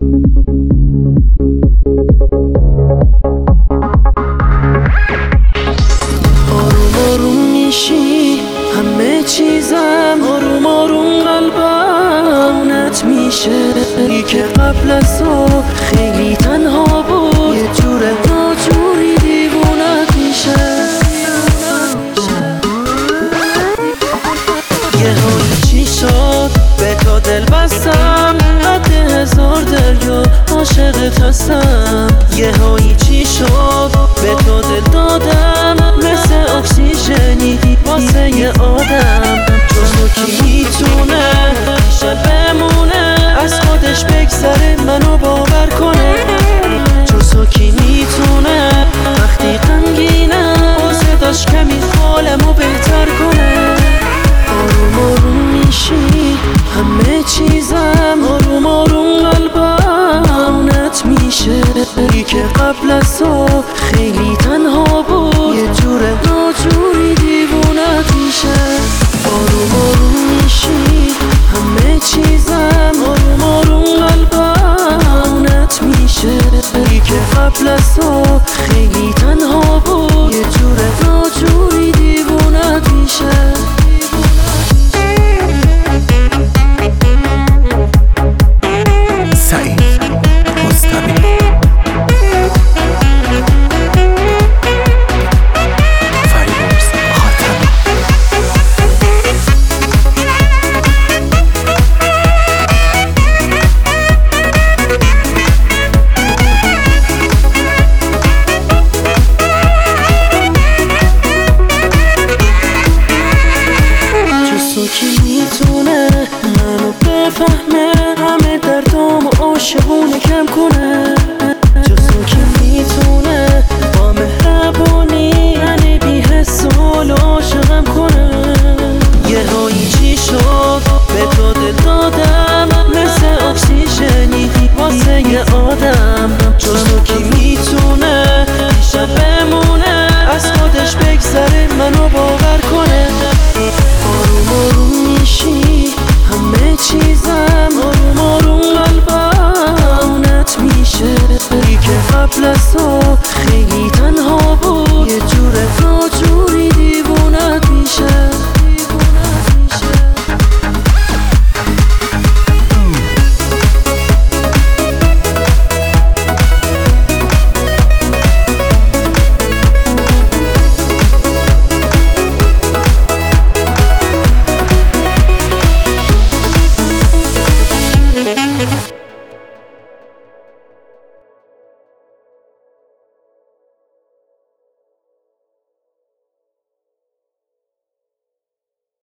آروم آروم میشی همه چیزم، آروم آروم قلبم نت میشه. ای که قبل از تو خیلی تنها بود، یه جوره ناجوری دیوونت میشه. یه حالی چی شد به تو دل بستم، قد 1000 دریا عاشقت هستم. یه هایی چی شد به تو دل دادم، مثل اکسیژنی واسه یه آدم. جز تو کی میتونه شب بمونه، از خودش بگذره منو باور کنه. جز تو کی میتونه وقتی غمگینم واسه داشت کمی حالمو بهتر کنه. آروم آروم میشی همه چیزم، آروم آروم قلبم نت میشه. ای که قبل از تو خیلی تنها بود، یه جوره ناجوری دیوونت میشه. آروم آروم میشی همه چیزم، آروم آروم قلبم نت میشه. ای که قبل از تو خیلی تنها بود، یه جوره ناجوری دیوونت میشه. کی میتونه منو بفهمه، همه دردامو عاشقونه کم کنه. جز تو کی میتونه با مهربونی یعنی بی حس و عاشقم کنه. یه هایی چی شد